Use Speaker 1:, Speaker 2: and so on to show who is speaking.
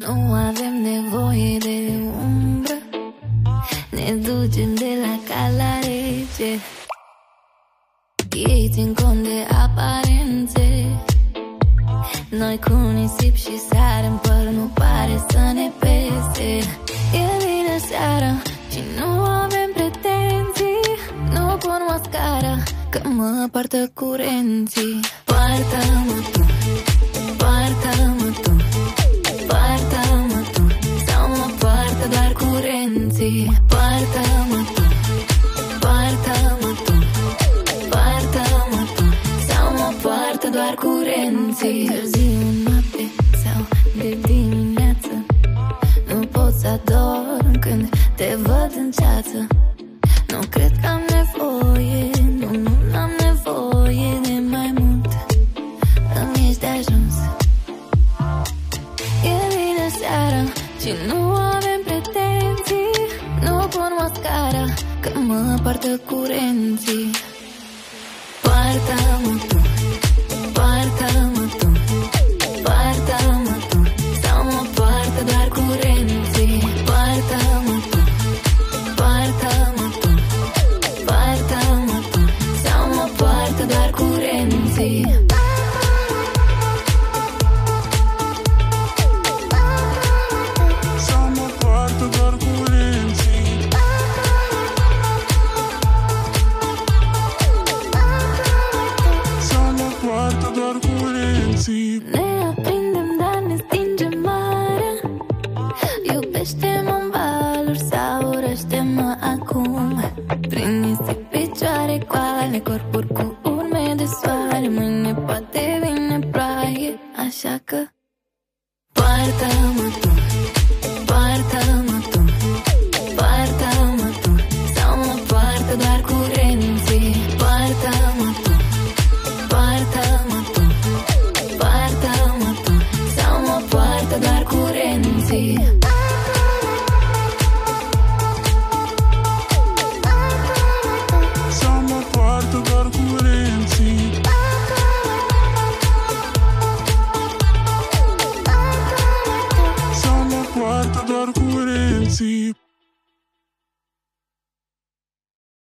Speaker 1: Nu avem nevoie de umbră, ne ducem de la cald la rece. Ei țin cont de aparențe, noi cu nisip și sare în păr, nu pare să ne pese. E vină seara și nu avem pretenții, nu pun mascara că mă poartă curenții. Poartă-mă tu, poartă-mă tu, poartă-mă tu, sau mă poartă doar curenții. Poartă-mă tu, poartă-mă tu, poartă-mă tu, sau mă poartă doar curenții. Târziu noapte sau de dimineață, nu pot să adorm când te văd în ceață. Nu cred că am nevoie, nu am nevoie de mai mult, îmi ești de ajuns. E vină seara și nu avem pretenții, nu pun mascara că mă poartă curenții. Poartă-mă tu, poartă-mă tu, poartă-mă tu, sau mă poartă doar curenții. Poartă-mă tu, poartă-mă tu, poartă-mă tu, sau mă poartă doar curenții.
Speaker 2: Sau mă poartă doar curenții. Sau mă poartă doar curenții.
Speaker 1: Ne aprindem, dar ne stinge marea. Iubește-mă în valuri sau urăște-mă acum. Prin nisip, picioare goale, corpuri cu urme de soare. Mâine poate vine ploaie, așa că poartă-mă tu, poartă-mă tu, poartă-mă tu, sau mă poartă doar curenții. Poartă-mă tu, poartă-mă tu, poartă-mă tu, sau mă poartă doar curenții.
Speaker 2: Sau mă poartă doar curenții. Sau mă poartă doar curenții.